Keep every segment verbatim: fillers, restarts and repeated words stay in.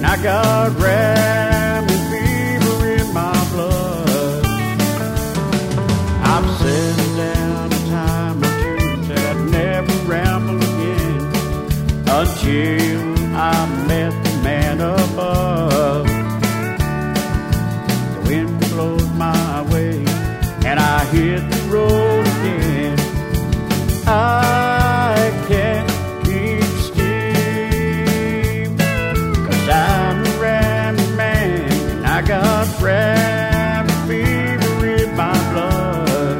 and I got rambling fever in my blood. I've settled down a time or two, said I'd never ramble again until I met the man above. The wind blows my way and I hit the road again. I can't keep still, 'cause I'm a rambling man and I got rambling fever in my blood.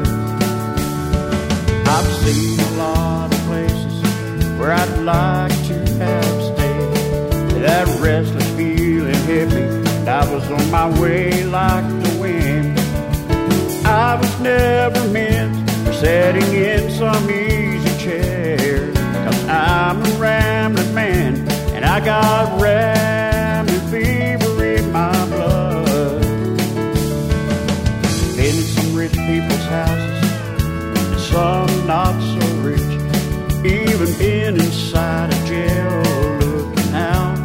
I've seen a lot of places where I'd like to have stayed. That restless feeling hit me and I was on my way like the wind. I was never meant for sitting in some easy chair, 'cause I'm a rambling man and I got rambling fever in my blood. Been in some rich people's houses and some not so rich, even been inside a jail looking out.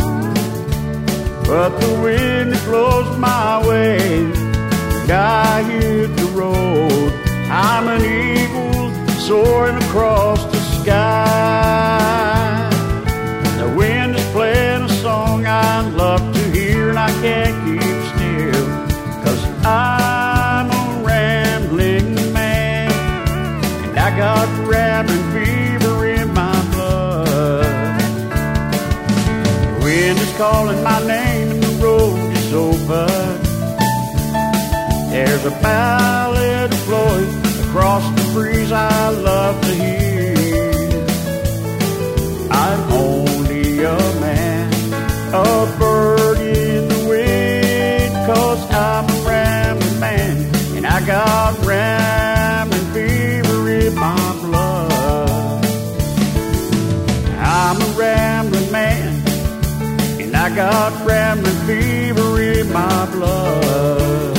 But the wind that blows my way, I hit the road. I'm an eagle soaring across the sky. The wind is playing a song I'd love to hear, and I can't keep still, 'cause I'm a rambling man and I got rambling fever in my blood. The wind is calling my name and the road is open. There's a ballad flowing across the breeze I love to hear. I'm only a man, a bird in the wind, 'cause I'm a rambling man and I got rambling fever in my blood. I'm a rambling man and I got rambling fever in my blood.